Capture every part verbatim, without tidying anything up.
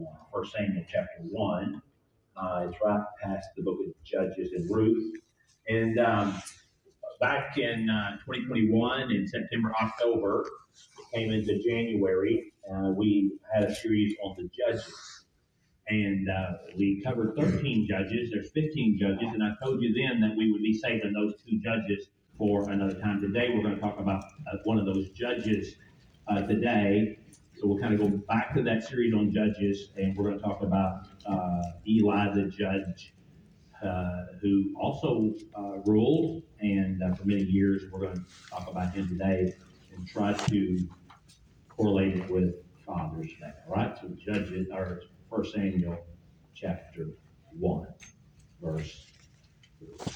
one. First Samuel chapter one. Uh, it's right past the book of Judges and Ruth. And um, back in uh, twenty twenty-one, in September, October, it came into January, uh, we had a series on the judges. And uh, we covered thirteen judges. There's fifteen judges, and I told you then that we would be saving those two judges for another time. Today we're going to talk about uh, one of those judges uh, today. So we'll kind of go back to that series on judges, and we're going to talk about uh, Eli the judge, uh, who also uh, ruled, and uh, for many years. We're going to talk about him today and try to correlate it with Father's Day. All right, so judges are First Samuel chapter one, verse three.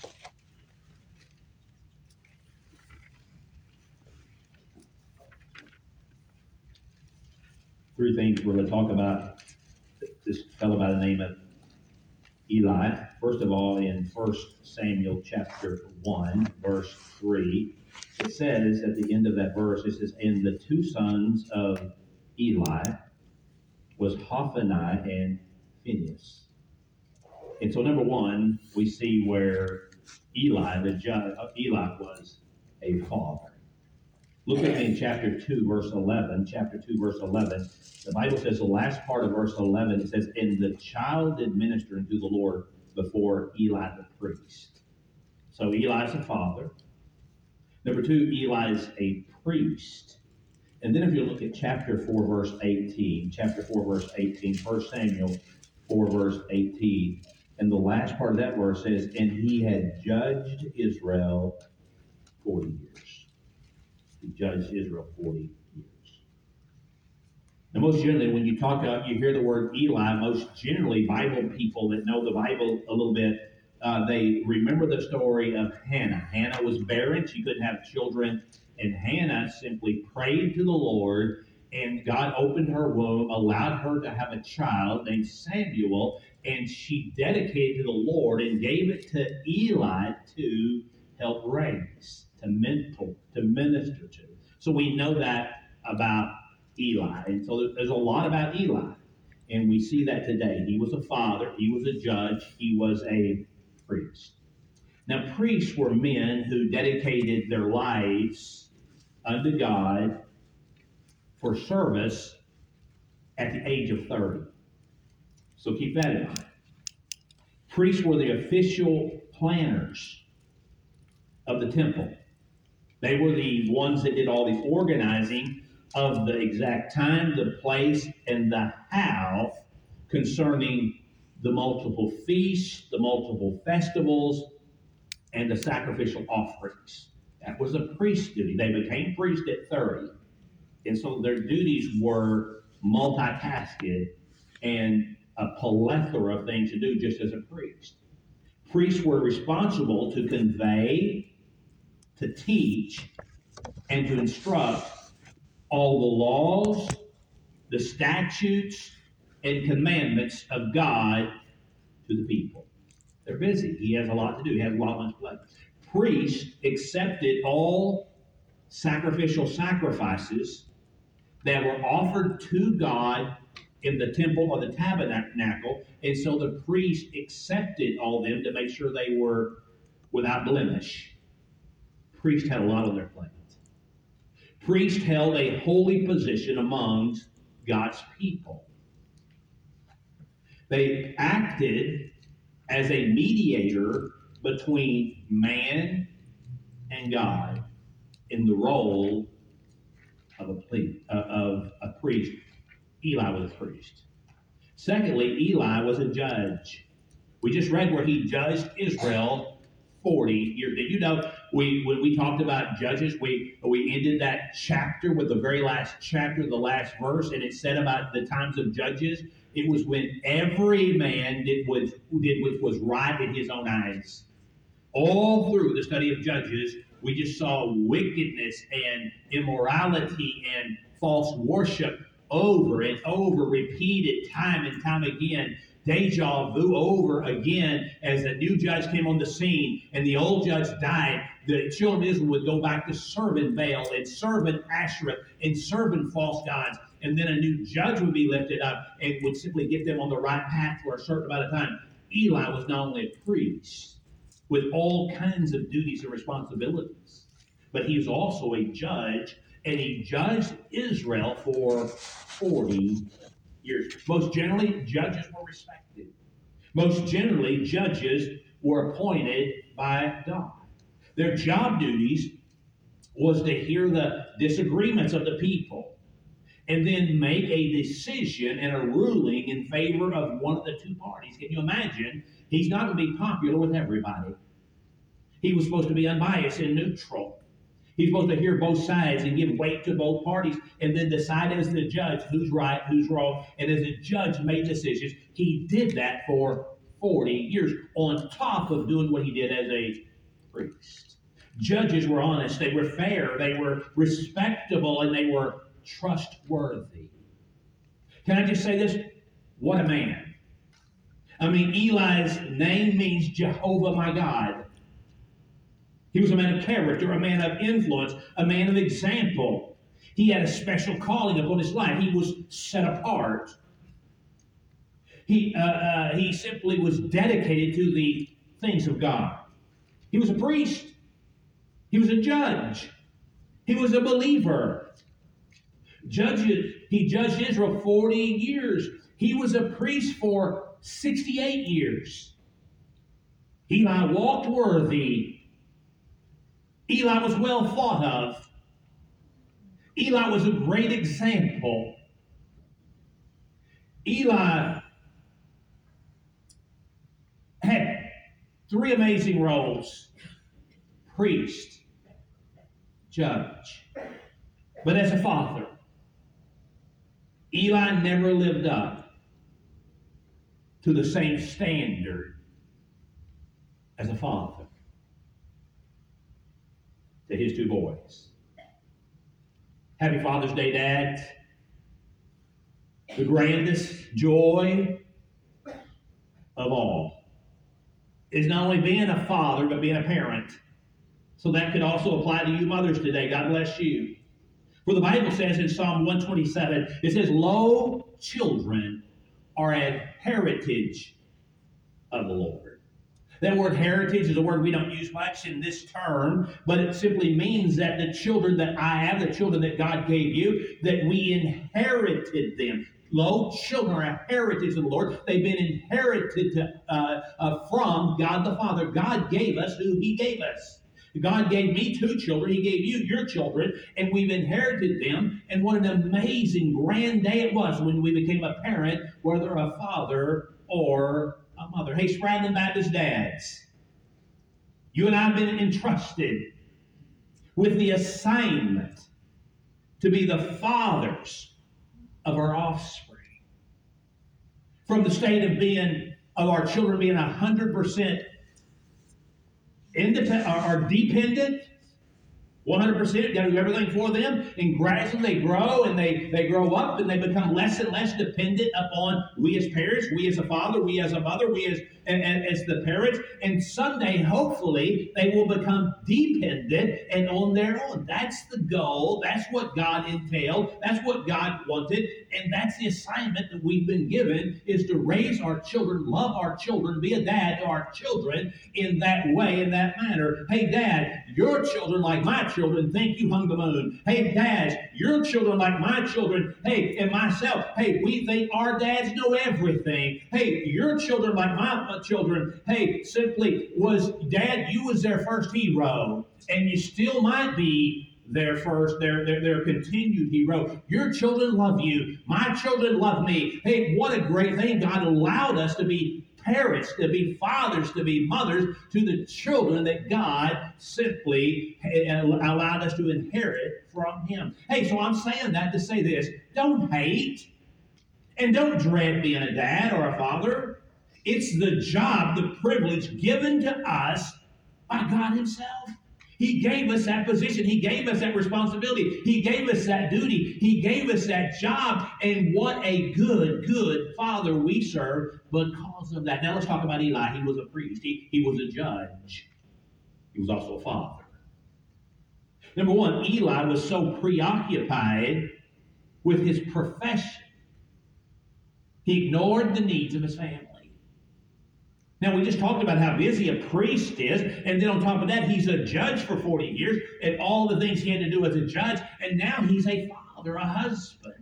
Three things we're going to talk about this fellow by the name of Eli. First of all, in First Samuel chapter one, verse three, it says at the end of that verse, it says, "And the two sons of Eli was Hophni and Phinehas." And so, number one, we see where Eli, the judge, Eli was a father. Look at me in chapter two, verse eleven. Chapter two, verse eleven. The Bible says, the last part of verse eleven, it says, "And the child did minister unto the Lord before Eli the priest." So Eli's a father. Number two, Eli's a priest. And then if you look at chapter four, verse eighteen, chapter four, verse eighteen, First Samuel four, verse eighteen, and the last part of that verse says, "And he had judged Israel forty years." He judged Israel forty years. Now, most generally, when you talk about, you hear the word Eli, most generally, Bible people that know the Bible a little bit, uh, they remember the story of Hannah. Hannah was barren. She couldn't have children. And Hannah simply prayed to the Lord, and God opened her womb, allowed her to have a child named Samuel, and she dedicated to the Lord and gave it to Eli to help raise, to mentor, to minister to. So we know that about Eli. And so there's a lot about Eli. And we see that today. He was a father. He was a judge. He was a priest. Now, priests were men who dedicated their lives unto God for service at the age of thirty. So keep that in mind. Priests were the official planners of the temple. They were the ones that did all the organizing of the exact time, the place, and the how concerning the multiple feasts, the multiple festivals, and the sacrificial offerings. That was a priest's duty. They became priests at thirty. And so their duties were multitasking and a plethora of things to do just as a priest. Priests were responsible to convey, to teach, and to instruct all the laws, the statutes, and commandments of God to the people. They're busy. He has a lot to do. He has a lot on his plate. Priests accepted all sacrificial sacrifices that were offered to God in the temple or the tabernacle, and so the priest accepted all of them to make sure they were without blemish. Priests had a lot on their plate. Priests held a holy position amongst God's people. They acted as a mediator between man and God in the role of a, ple- uh, of a priest. Eli was a priest. Secondly, Eli was a judge. We just read where he judged Israel forty years. Did you know we when we talked about judges, we we ended that chapter with the very last chapter, the last verse, and it said about the times of judges. It was when every man did what did which was right in his own eyes. All through the study of Judges, we just saw wickedness and immorality and false worship over and over, repeated time and time again. Deja vu over again as a new judge came on the scene and the old judge died. The children of Israel would go back to serving Baal and serving Asherah and serving false gods. and then a new judge would be lifted up and would simply get them on the right path for a certain amount of time. Eli was not only a priest with all kinds of duties and responsibilities, but he was also a judge, and he judged Israel for forty years. Most generally, judges were respected. Most generally, judges were appointed by God. Their job duties was to hear the disagreements of the people and then make a decision and a ruling in favor of one of the two parties. Can you imagine? He's not going to be popular with everybody. He was supposed to be unbiased and neutral. He's supposed to hear both sides and give weight to both parties and then decide as the judge who's right, who's wrong. And as the judge made decisions, he did that for forty years on top of doing what he did as a priest. Judges were honest, they were fair, they were respectable, and they were trustworthy. Can I just say this? What a man. I mean, Eli's name means Jehovah my God. He was a man of character, a man of influence, a man of example. He had a special calling upon his life. He was set apart. He, uh, uh, he simply was dedicated to the things of God. He was a priest. He was a judge. He was a believer. Judges, he judged Israel forty years. He was a priest for sixty-eight years. Eli walked worthy. Eli was well thought of. Eli was a great example. Eli had three amazing roles: priest, judge. But as a father, Eli never lived up to the same standard as a father to his two boys. Happy Father's Day, Dad. The grandest joy of all is not only being a father, but being a parent. So that could also apply to you mothers today. God bless you. For the Bible says in Psalm one twenty-seven, it says, "Lo, children are a heritage of the Lord." That word heritage is a word we don't use much in this term, but it simply means that the children that I have, the children that God gave you, that we inherited them. Lo, children are a heritage of the Lord. They've been inherited to, uh, uh, from God the Father. God gave us who He gave us. God gave me two children. He gave you your children, and we've inherited them. And what an amazing, grand day it was when we became a parent, whether a father or a mother. Hey, Spradlin Baptist dads, you and I have been entrusted with the assignment to be the fathers of our offspring. From the state of being, of our children being one hundred percent independent, or dependent, one hundred percent, got to do everything for them, and gradually they grow and they, they grow up and they become less and less dependent upon we as parents, we as a father, we as a mother, we as, and, and, as the parents, and someday, hopefully, they will become dependent and on their own. That's the goal. That's what God entailed. That's what God wanted, and that's the assignment that we've been given, is to raise our children, love our children, be a dad to our children in that way, in that manner. Hey, Dad, your children, like my children, think you hung the moon. Hey, dads, your children, like my children, hey, and myself, hey, we think our dads know everything. Hey, your children, like my children, hey, simply was, Dad, you was their first hero, and you still might be their first, their, their, their continued hero. Your children love you. My children love me. Hey, what a great thing. God allowed us to be parents, to be fathers, to be mothers to the children that God simply allowed us to inherit from Him. Hey, so I'm saying that to say this: don't hate and don't dread being a dad or a father. It's the job, the privilege given to us by God Himself. He gave us that position. He gave us that responsibility. He gave us that duty. He gave us that job. And what a good, good Father we serve because of that. Now let's talk about Eli. He was a priest. He, he was a judge. He was also a father. Number one, Eli was so preoccupied with his profession. He ignored the needs of his family. Now, we just talked about how busy a priest is, and then on top of that, he's a judge for forty years, and all the things he had to do as a judge, and now he's a father, a husband.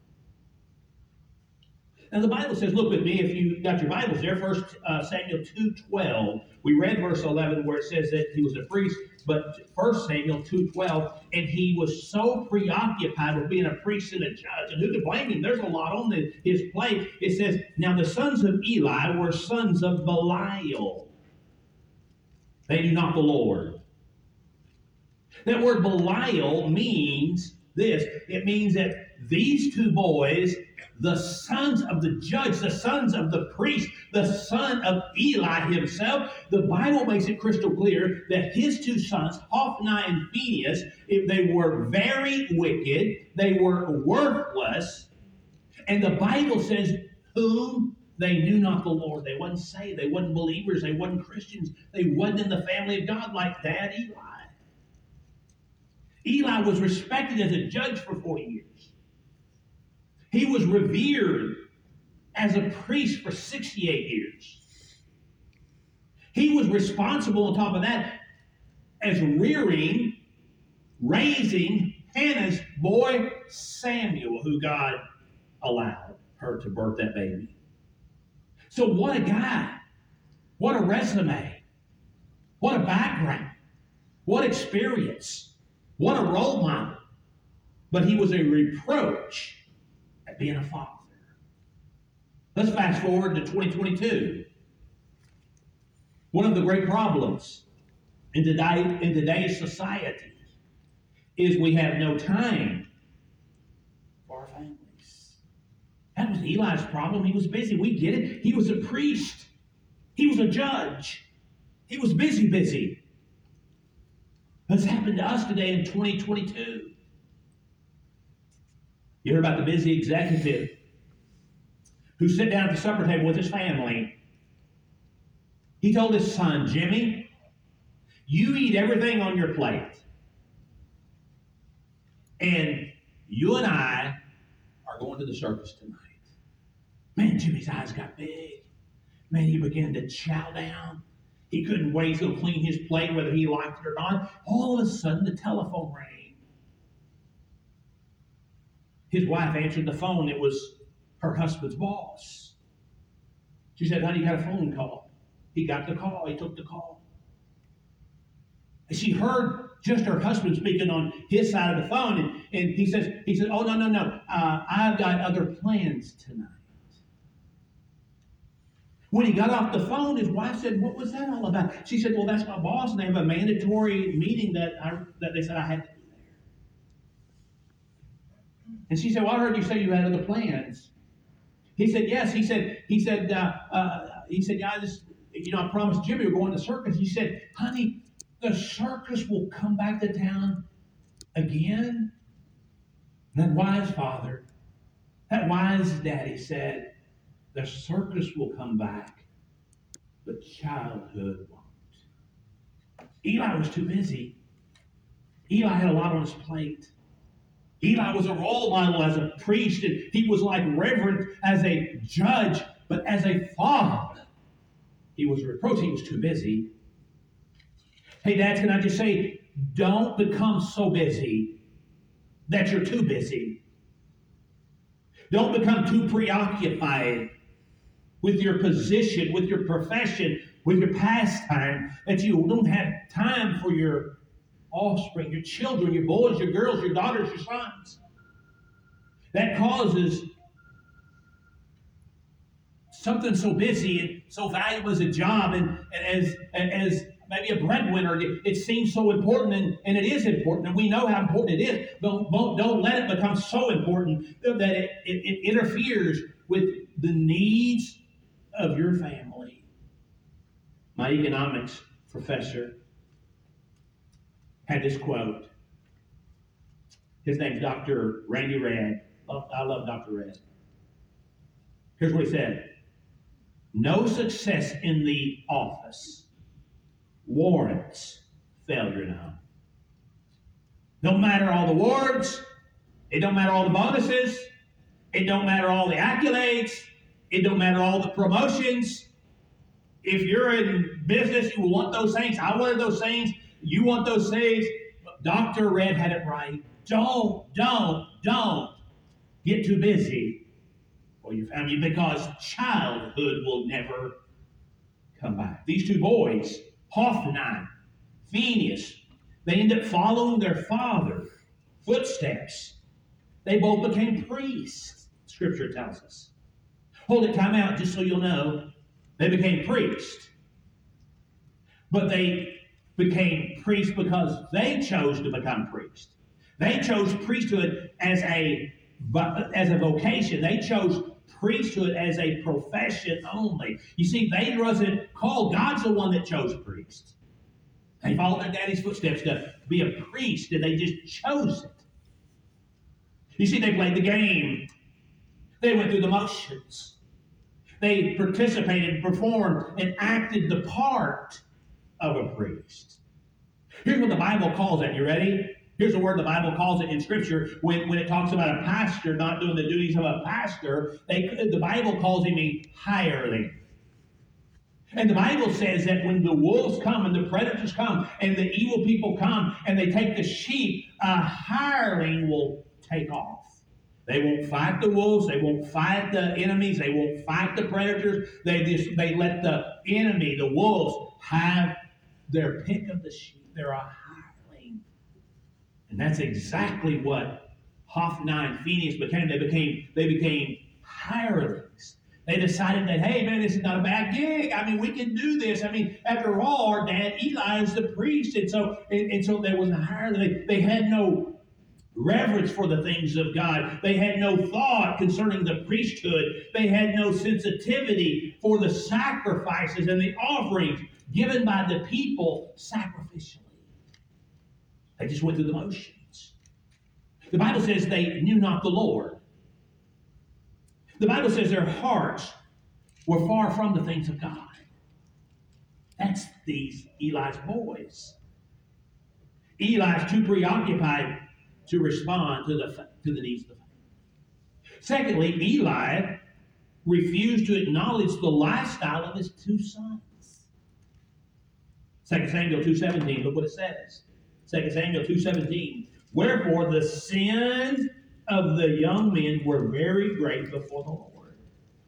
Now, the Bible says, look with me, if you got your Bibles there, First Samuel two twelve. We read verse eleven where it says that he was a priest, but First Samuel two twelve, and he was so preoccupied with being a priest and a judge, and who to blame him? There's a lot on the, his plate. It says, now the sons of Eli were sons of Belial. They knew not the Lord. That word Belial means this. It means that these two boys, the sons of the judge, the sons of the priest, the son of Eli himself, the Bible makes it crystal clear that his two sons, Hophni and Phinehas, if they were very wicked, they were worthless, and the Bible says, whom they knew not the Lord. They wasn't saved. They wasn't believers. They wasn't Christians. They wasn't in the family of God like Dad Eli. Eli was respected as a judge for forty years. He was revered as a priest for sixty-eight years. He was responsible, on top of that, as rearing, raising Hannah's boy Samuel, who God allowed her to birth that baby. So what a guy. What a resume. What a background. What experience. What a role model. But he was a reproach at being a father. Let's fast forward to twenty twenty-two. One of the great problems in today, in today's society is we have no time for our families. That was Eli's problem. He was busy. We get it. He was a priest. He was a judge. He was busy, busy. What's happened to us today in twenty twenty-two? You heard about the busy executive who sat down at the supper table with his family. He told his son, Jimmy, you eat everything on your plate. And you and I are going to the circus tonight. Man, Jimmy's eyes got big. Man, he began to chow down. He couldn't wait to clean his plate, whether he liked it or not. All of a sudden, the telephone rang. His wife answered the phone. It was her husband's boss. She said, honey, you got a phone call. He got the call. He took the call. And she heard just her husband speaking on his side of the phone. And, and he says, he said, oh, no, no, no. Uh, I've got other plans tonight. When he got off the phone, his wife said, what was that all about? She said, well, that's my boss, and they have a mandatory meeting that I, that they said I had to be there. And she said, well, I heard you say you had other plans. He said, yes. He said, he said, uh, uh, he said, yeah, I just, you know, I promised Jimmy we're going to the circus. He said, honey, the circus will come back to town again. And that wise father, that wise daddy said, the circus will come back, but childhood won't. Eli was too busy. Eli had a lot on his plate. Eli was a role model as a priest, and he was like reverent as a judge, but as a father, he was reproached. He was too busy. Hey, dads, can I just say, don't become so busy that you're too busy. Don't become too preoccupied with your position, with your profession, with your pastime, that you don't have time for your offspring, your children, your boys, your girls, your daughters, your sons. That causes something so busy and so valuable as a job and, and as, as maybe a breadwinner, it, it seems so important, and, and it is important, and we know how important it is. Don't, don't, don't let it become so important that it, it, it interferes with the needs of your family. My economics professor had this quote. His name's Doctor Randy Redd. I love Doctor Redd. Here's what he said. No success in the office warrants failure now. No matter all the awards, It don't matter all the bonuses. It don't matter all the accolades. It don't matter all the promotions. If you're in business, you want those things. I wanted those things. You want those things. Doctor Red had it right. Don't, don't, don't get too busy for your family, because childhood will never come back. These two boys, Hophni, Phinehas, they end up following their father's footsteps. They both became priests, Scripture tells us. Hold it, time out, just so you'll know. They became priests. But they became priests because they chose to become priests. They chose priesthood as a, as a vocation. They chose priesthood as a profession only. You see, they wasn't called. God's the one that chose priests. They followed their daddy's footsteps to be a priest, and they just chose it. You see, they played the game. They went through the motions. They participated, performed, and acted the part of a priest. Here's what the Bible calls it. You ready? Here's the word the Bible calls it in Scripture. When, when it talks about a pastor not doing the duties of a pastor, they, the Bible calls him a hireling. And the Bible says that when the wolves come and the predators come and the evil people come and they take the sheep, a hireling will take off. They won't fight the wolves. They won't fight the enemies. They won't fight the predators. They just they let the enemy, the wolves, have their pick of the sheep. They're a hireling. And that's exactly what Hophni and Phinehas became. They became they became hirelings. They decided that, hey, man, this is not a bad gig. I mean, we can do this. I mean, after all, our dad Eli is the priest. And so, and, and so there was a hireling. They, they had no reverence for the things of God. They had no thought concerning the priesthood. They had no sensitivity for the sacrifices and the offerings given by the people sacrificially. They just went through the motions. The Bible says they knew not the Lord. The Bible says their hearts were far from the things of God. That's these Eli's boys. Eli's too preoccupied to respond to the, to the needs of the family. Secondly, Eli refused to acknowledge the lifestyle of his two sons. Second Samuel two seventeen, look what it says. Second Samuel two seventeen. Wherefore the sins of the young men were very great before the Lord.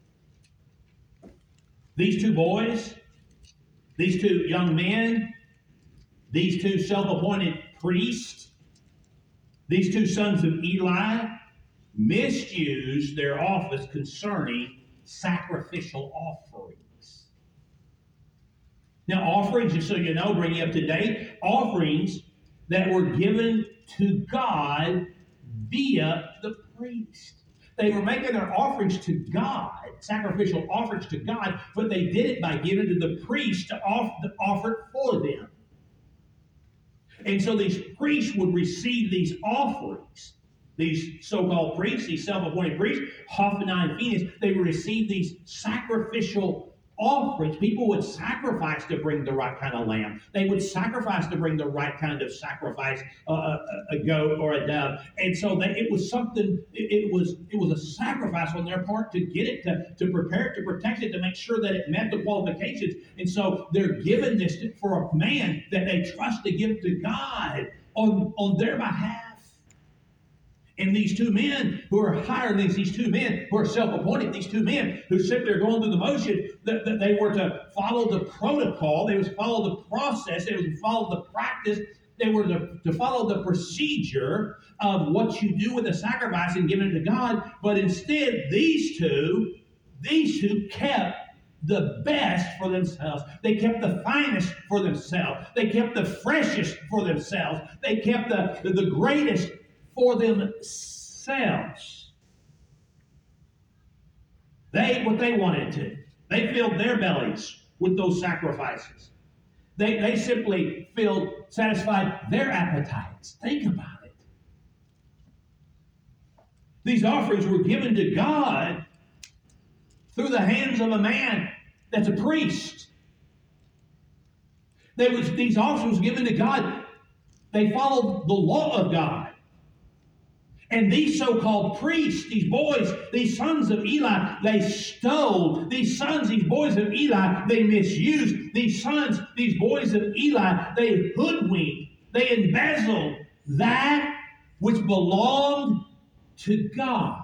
These two boys, these two young men, these two self-appointed priests, these two sons of Eli misused their office concerning sacrificial offerings. Now, offerings, just so you know, bring you up to date, offerings that were given to God via the priest. They were making their offerings to God, sacrificial offerings to God, but they did it by giving to the priest to offer it for them. And so these priests would receive these offerings. These so-called priests, these self-appointed priests, Hophni and Phinehas, they would receive these sacrificial offerings. People would sacrifice to bring the right kind of lamb. They would sacrifice to bring the right kind of sacrifice, uh, a, a goat or a dove. And so that it was something, it, it was it was a sacrifice on their part to get it, to, to prepare it, to protect it, to make sure that it met the qualifications. And so they're given this for a man that they trust to give to God on, on their behalf. And these two men who are hirelings, these two men who are self-appointed, these two men who sit there going through the motion, that, that they were to follow the protocol, they were to follow the process, they were to follow the practice, they were to, to follow the procedure of what you do with a sacrifice and giving it to God. But instead, these two, these two kept the best for themselves. They kept the finest for themselves. They kept the freshest for themselves. They kept the, the, the greatest for themselves. They, what they wanted to. They filled their bellies with those sacrifices. They, they simply filled, satisfied their appetites. Think about it. These offerings were given to God through the hands of a man that's a priest. They was, these offerings were given to God. They followed the law of God. And these so-called priests, these boys, these sons of Eli, they stole. These sons, these boys of Eli, they misused. These sons, these boys of Eli, they hoodwinked. They embezzled that which belonged to God.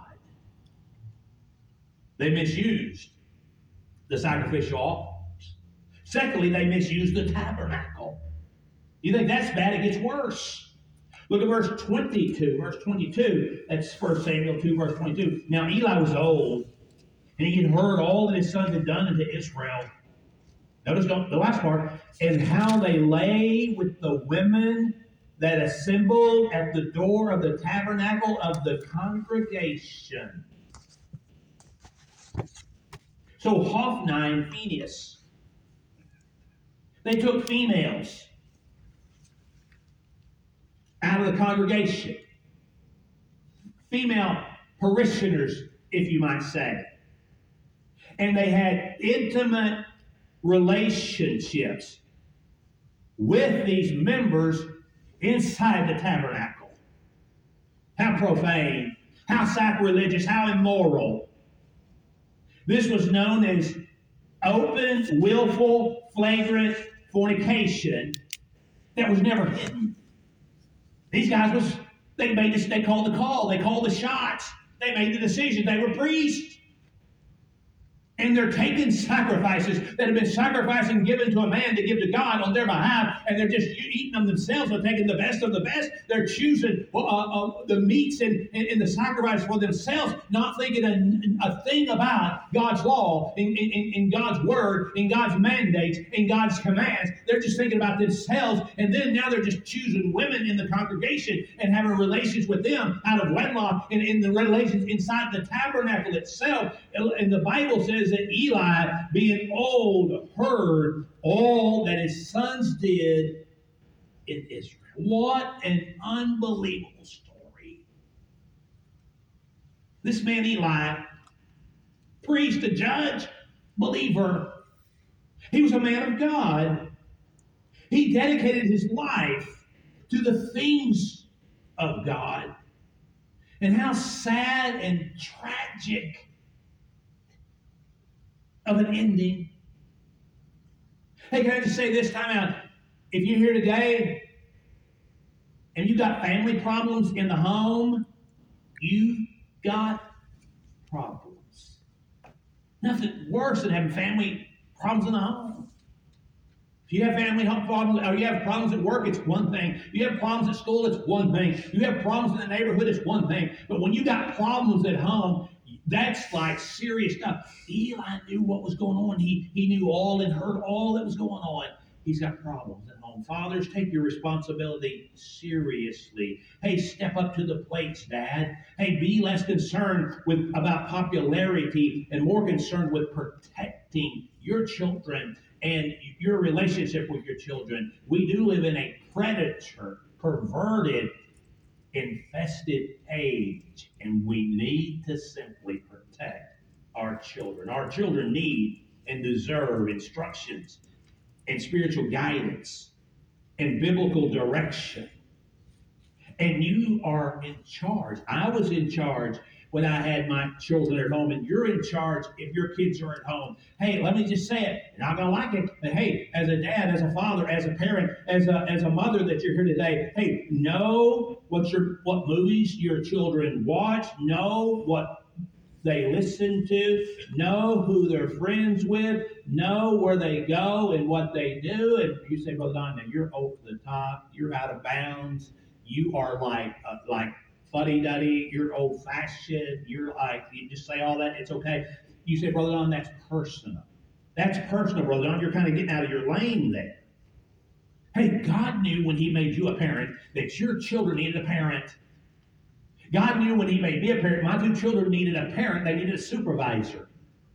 They misused the sacrificial offerings. Secondly, they misused the tabernacle. You think that's bad? It gets worse. Look at verse twenty-two. Verse twenty-two, that's First Samuel two, verse twenty-two. Now Eli was old, and he had heard all that his sons had done unto Israel. Notice the last part. And how they lay with the women that assembled at the door of the tabernacle of the congregation. So Hophni and Phinehas, they took females out of the congregation. Female parishioners, if you might say. And they had intimate relationships with these members inside the tabernacle. How profane, how sacrilegious, how immoral. This was known as open, willful, flagrant fornication that was never hidden. These guys was, they made this, they called the call, they called the shots, they made the decision, they were priests. And they're taking sacrifices that have been sacrificed and given to a man to give to God on their behalf, and they're just eating them themselves. They're taking the best of the best. They're choosing uh, uh, the meats and, and, and the sacrifice for themselves, not thinking a, a thing about God's law, in, in, in God's word, in God's mandates, in God's commands. They're just thinking about themselves, and then now they're just choosing women in the congregation and having relations with them out of wedlock, and in the relations inside the tabernacle itself. And the Bible says that Eli, being old, heard all that his sons did in Israel. What an unbelievable story. This man Eli, priest, a judge, believer, he was a man of God. He dedicated his life to the things of God. And how sad and tragic of an ending. Hey, can I just say this time out? If you're here today and you got family problems in the home, you got problems. Nothing worse than having family problems in the home. If you have family problems, or you have problems at work, it's one thing. If you have problems at school, it's one thing. If you have problems in the neighborhood, it's one thing. But when you got problems at home, that's like serious stuff. Eli knew what was going on. He, he knew all and heard all that was going on. He's got problems at home. Fathers, take your responsibility seriously. Hey, step up to the plates, Dad. Hey, be less concerned with about popularity and more concerned with protecting your children and your relationship with your children. We do live in a predator, perverted, infested age, and we need to simply protect our children. Our children need and deserve instructions and spiritual guidance and biblical direction. And you are in charge. I was in charge when I had my children at home, and you're in charge if your kids are at home. Hey, let me just say it. You're not going to like it, but hey, as a dad, as a father, as a parent, as a as a mother that you're here today, hey, know what your what movies your children watch. Know what they listen to. Know who they're friends with. Know where they go and what they do. And you say, Brother Don, now you're over the top. You're out of bounds. You are like uh, like. fuddy-duddy, you're old-fashioned, you're like, you just say all that, it's okay. You say, Brother Don, that's personal. That's personal, Brother Don. You're kind of getting out of your lane there. Hey, God knew when he made you a parent that your children needed a parent. God knew when he made me a parent, my two children needed a parent, they needed a supervisor.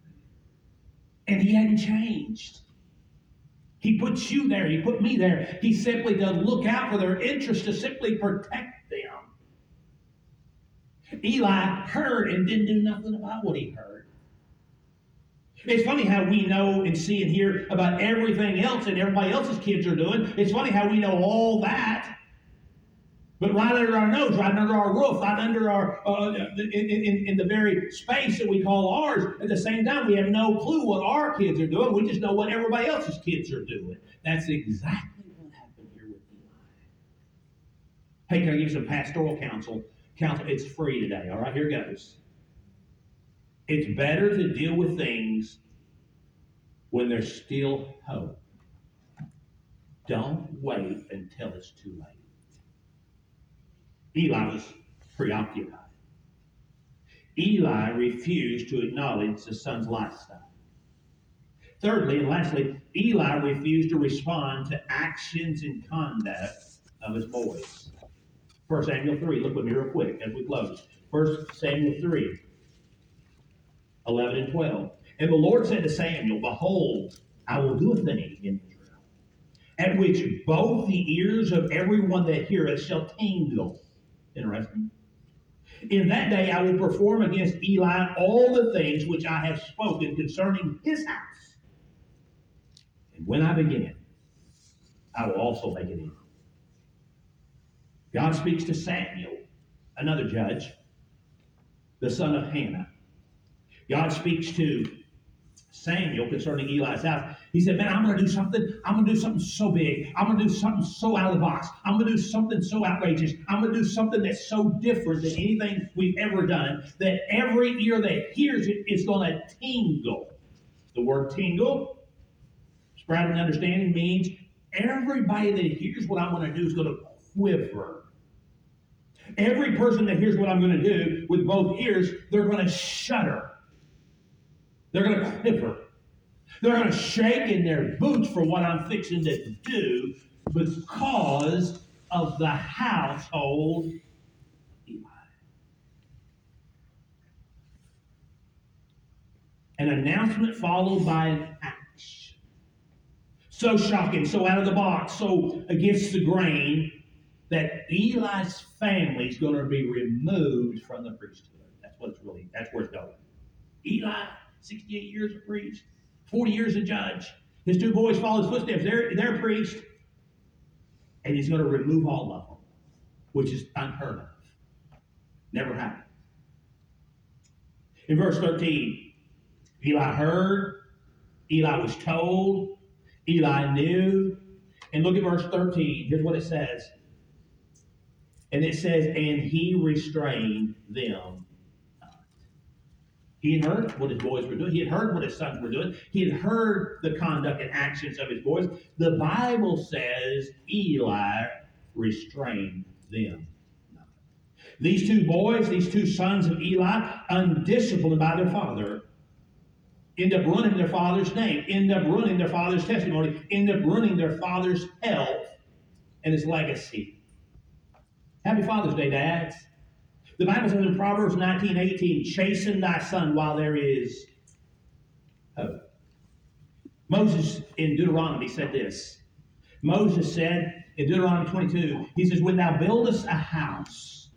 And he hadn't changed. He put you there, he put me there. He simply to look out for their interests, to simply protect them. Eli heard and didn't do nothing about what he heard. It's funny how we know and see and hear about everything else that everybody else's kids are doing. It's funny how we know all that. But right under our nose, right under our roof, right under our, uh, in, in, in the very space that we call ours, at the same time, we have no clue what our kids are doing. We just know what everybody else's kids are doing. That's exactly what happened here with Eli. Hey, can I give you some pastoral counsel? Counsel, it's free today. All right, here goes. It's better to deal with things when there's still hope. Don't wait until it's too late. Eli was preoccupied. Eli refused to acknowledge the son's lifestyle. Thirdly and lastly, Eli refused to respond to actions and conduct of his boys. First Samuel three, look with me real quick as we close. First Samuel three, eleven and twelve. And the Lord said to Samuel, behold, I will do a thing in Israel, at which both the ears of everyone that heareth shall tingle. Interesting. In that day I will perform against Eli all the things which I have spoken concerning his house. And when I begin, I will also make it end. God speaks to Samuel, another judge, the son of Hannah. God speaks to Samuel concerning Eli's house. He said, man, I'm going to do something. I'm going to do something so big. I'm going to do something so out of the box. I'm going to do something so outrageous. I'm going to do something that's so different than anything we've ever done that every ear that hears it is going to tingle. The word tingle, spread and understanding, means everybody that hears what I'm going to do is going to quiver. Every person that hears what I'm going to do with both ears, they're going to shudder. They're going to quiver. They're going to shake in their boots for what I'm fixing to do because of the household Eli. An announcement followed by an action. So shocking, so out of the box, so against the grain that Eli's family is going to be removed from the priesthood. That's what it's really, that's where it's going. Eli, sixty-eight years a priest, forty years a judge. His two boys follow his footsteps. They're, they're priests. And he's going to remove all of them, which is unheard of. Never happened. In verse thirteen, Eli heard, Eli was told, Eli knew. And look at verse thirteen. Here's what it says. And it says, and he restrained them. He had heard what his boys were doing. He had heard what his sons were doing. He had heard the conduct and actions of his boys. The Bible says Eli restrained them. These two boys, these two sons of Eli, undisciplined by their father, end up ruining their father's name, end up ruining their father's testimony, end up ruining their father's health and his legacy. Happy Father's Day, dads. The Bible says in Proverbs nineteen eighteen, chasten thy son while there is hope. Moses in Deuteronomy said this. Moses said in Deuteronomy twenty-two, he says, when thou buildest a house,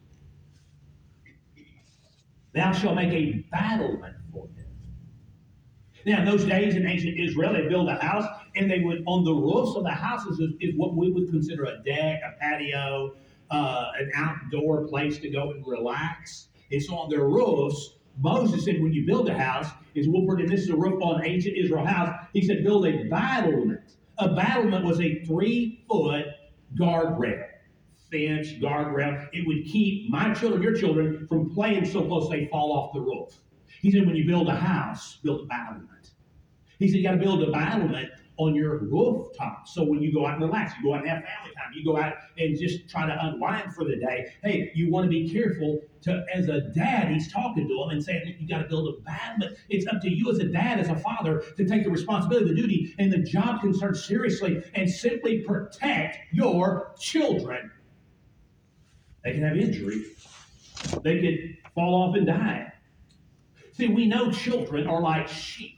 thou shalt make a battlement for it. Now, in those days in ancient Israel, they built a house, and they would, on the roofs of the houses is, is what we would consider a deck, a patio, uh, an outdoor place to go and relax. And so on their roofs, Moses said, when you build a house, is we'll put in, this is a roof on an ancient Israel house. He said, build a battlement. A battlement was a three-foot guardrail. Fence, guardrail. It would keep my children, your children, from playing so close they fall off the roof. He said, when you build a house, build a battlement. He said, you got to build a battlement on your rooftop. So when you go out and relax, you go out and have family time, you go out and just try to unwind for the day. Hey, you want to be careful to, as a dad, he's talking to them and saying, you got to build a battlement. It's up to you as a dad, as a father, to take the responsibility, the duty, and the job concern seriously and simply protect your children. They can have injury. They could fall off and die. See, we know children are like sheep.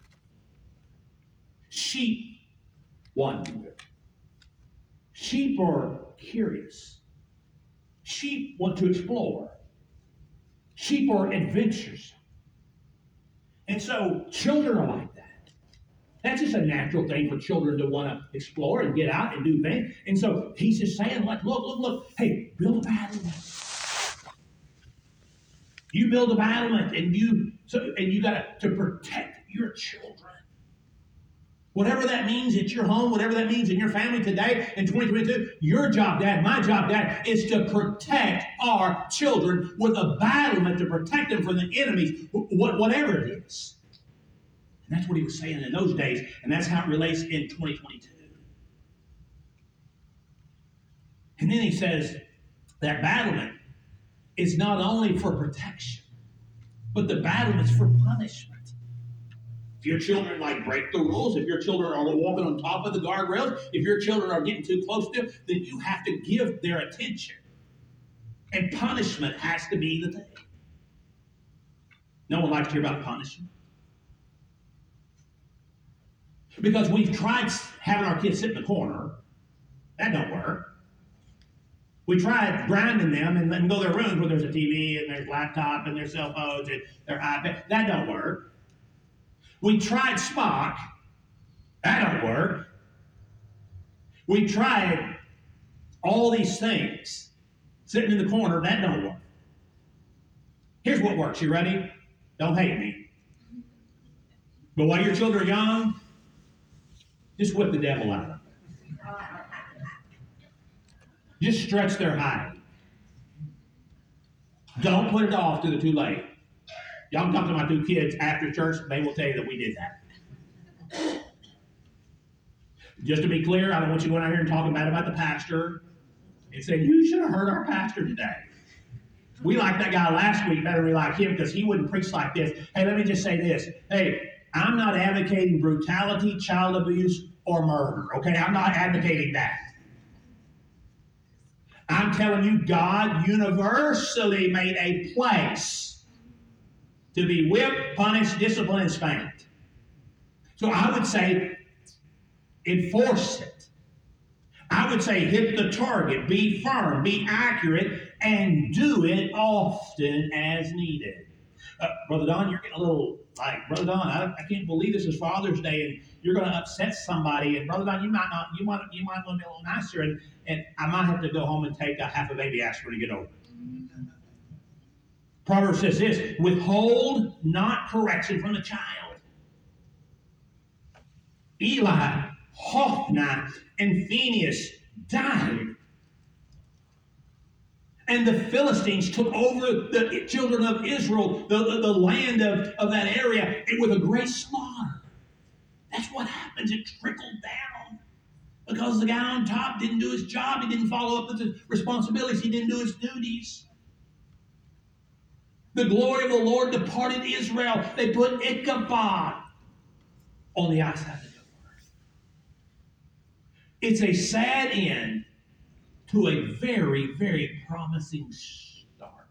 Sheep wander. Sheep are curious. Sheep want to explore. Sheep are adventurous. And so children are like that. That's just a natural thing for children to want to explore and get out and do things. And so he's just saying, like, look, look, look, hey, build a battlement. You build a battlement, and you so and you got to protect your children. Whatever that means at your home, whatever that means in your family today in twenty twenty-two, your job, Dad, my job, Dad, is to protect our children with a battlement to protect them from the enemies, whatever it is. And that's what he was saying in those days, and that's how it relates in twenty twenty-two. And then he says that battlement is not only for protection, but the battlement is for punishment. If your children like break the rules, if your children are walking on top of the guardrails, if your children are getting too close to them, then you have to give their attention. And punishment has to be the thing. No one likes to hear about punishment. Because we've tried having our kids sit in the corner. That don't work. We tried grounding them and letting them go to their rooms where there's a T V and there's laptop and their cell phones and their iPad. That don't work. We tried Spock. That don't work. We tried all these things. Sitting in the corner, that don't work. Here's what works. You ready? Don't hate me. But while your children are young, just whip the devil out of them. Just stretch their hide. Don't put it off till it's too late. Y'all can talk to my two kids after church. They will tell you that we did that. Just to be clear, I don't want you going out here and talking bad about the pastor and saying, you should have heard our pastor today. We liked that guy last week better than we like him because he wouldn't preach like this. Hey, let me just say this. Hey, I'm not advocating brutality, child abuse, or murder. Okay, I'm not advocating that. I'm telling you, God universally made a place to be whipped, punished, disciplined, and spanked. So I would say, enforce it. I would say, hit the target, be firm, be accurate, and do it often as needed. Uh, Brother Don, you're getting a little like, Brother Don, I, I can't believe this is Father's Day, and you're going to upset somebody. And Brother Don, you might not, you might, you might want to be a little nicer, and, and I might have to go home and take a half a baby aspirin to get over it. Proverbs says this: withhold not correction from the child. Eli, Hophni, and Phinehas died. And the Philistines took over the children of Israel, the, the, the land of, of that area, with a great slaughter. That's what happens. It trickled down. Because the guy on top didn't do his job. He didn't follow up with his responsibilities. He didn't do his duties. The glory of the Lord departed Israel. They put Ichabod on the outside of the door. It's a sad end to a very, very promising start.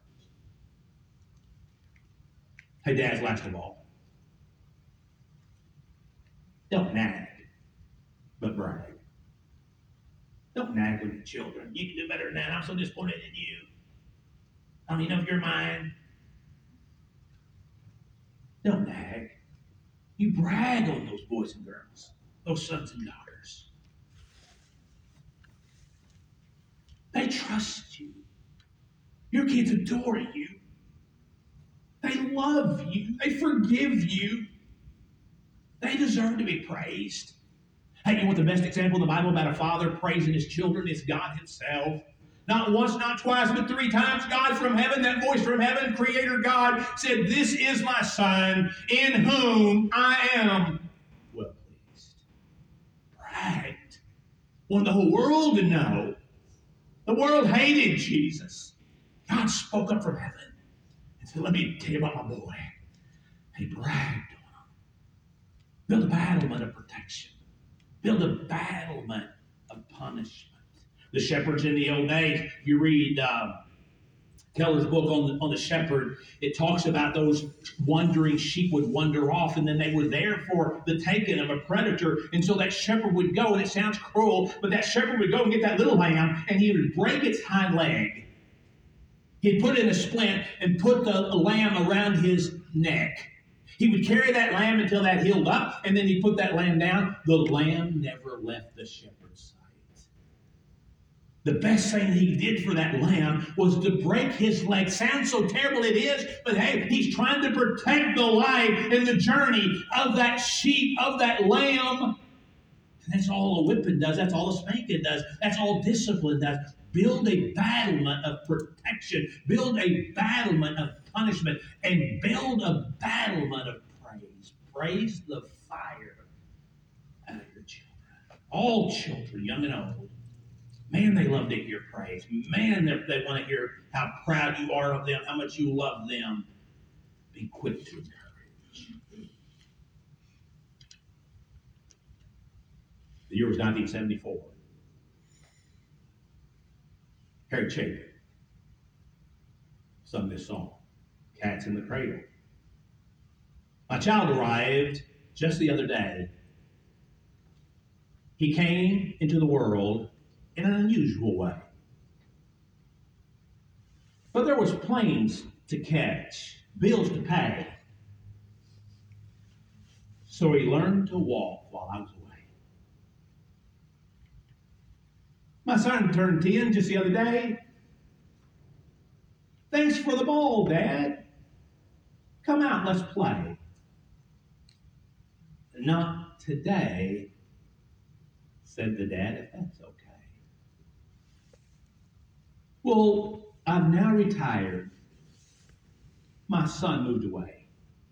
Hey, dads, last of all, don't nag, but brag. Don't nag with your children. You can do better than that. I'm so disappointed in you. I don't even know if you're mine. Don't nag. You brag on those boys and girls, those sons and daughters. They trust you. Your kids adore you. They love you. They forgive you. They deserve to be praised. Hey, you know what the best example in the Bible about a father praising his children is? God himself. Not once, not twice, but three times. God from heaven, that voice from heaven, Creator God, said, "This is my Son, in whom I am well pleased." Bragged. Wanted the whole world to know. The world hated Jesus. God spoke up from heaven and said, "Let me tell you about my boy." He bragged on him. Build a battlement of protection. Build a battlement of punishment. The shepherds in the old days, if you read uh, Keller's book on the, on the shepherd, it talks about those wandering sheep would wander off, and then they were there for the taking of a predator. And so that shepherd would go, and it sounds cruel, but that shepherd would go and get that little lamb, and he would break its hind leg. He'd put it in a splint and put the lamb around his neck. He would carry that lamb until that healed up, and then he'd put that lamb down. The lamb never left the shepherd's sight. The best thing he did for that lamb was to break his leg. Sounds so terrible it is, but hey, he's trying to protect the life and the journey of that sheep, of that lamb. And that's all a whipping does. That's all a spanking does. That's all discipline does. Build a battlement of protection. Build a battlement of punishment. And build a battlement of praise. Praise the fire out of your children. All children, young and old. Man, they love to hear praise. Man, they, they want to hear how proud you are of them, how much you love them. Be quick to encourage. The year was nineteen seventy-four. Harry Chapin sung this song, Cats in the Cradle. My child arrived just the other day. He came into the world in an unusual way. But there was planes to catch, bills to pay. So he learned to walk while I was away. My son turned ten just the other day. Thanks for the ball, Dad. Come out, let's play. Not today, said the dad, if that's okay. Well, I've now retired. My son moved away.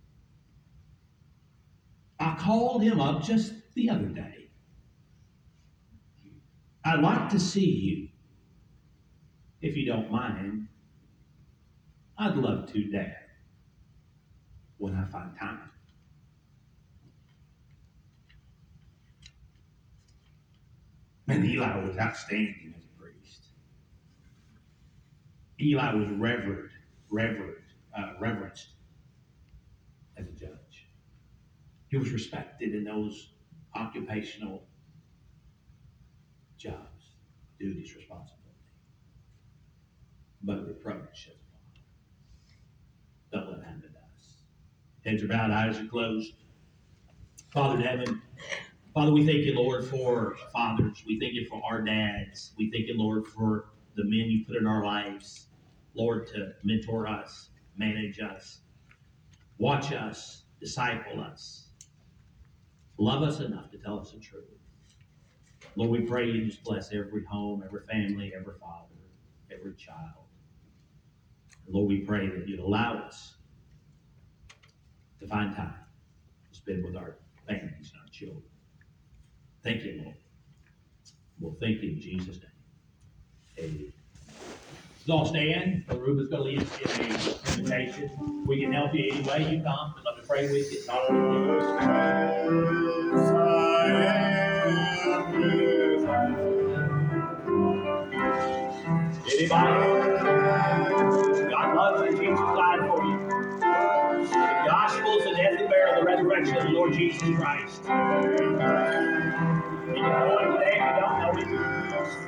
I called him up just the other day. I'd like to see you. If you don't mind, I'd love to, Dad, when I find time. Man, Eli was outstanding as a priest. Eli was revered, revered, uh, reverenced as a judge. He was respected in those occupational jobs, duties, responsibility. But reproach as a father. Don't let it happen to us. Heads are bowed, eyes are closed. Father in heaven, Father, we thank you, Lord, for fathers. We thank you for our dads. We thank you, Lord, for the men you put in our lives, Lord, to mentor us, manage us, watch us, disciple us, love us enough to tell us the truth. Lord, we pray you just bless every home, every family, every father, every child. Lord, we pray that you'd allow us to find time to spend with our families and our children. Thank you, Lord. We'll thank you in Jesus' name. Amen. Let's all stand. Brother Ruben's going to lead us in a invitation. We can help you any way you come. We'd love to pray with you. It's not anybody? God loves you. Jesus died for you. The gospel is the death, the burial, the resurrection of the Lord Jesus Christ. You can know him today if you don't know him.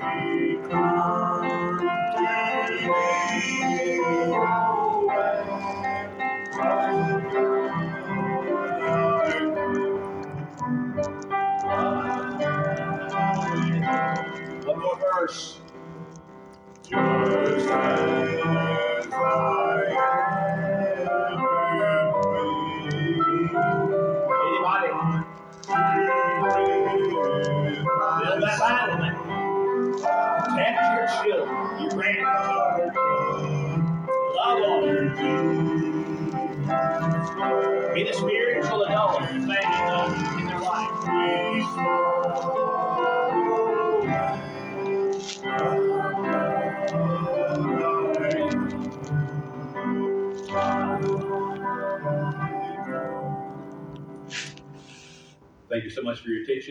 One more verse. Just as I Anybody? Build that battlement. Protect your children, your grandchildren. Love them. Be the spiritual adult and the family in their life. Thank you so much for your attention.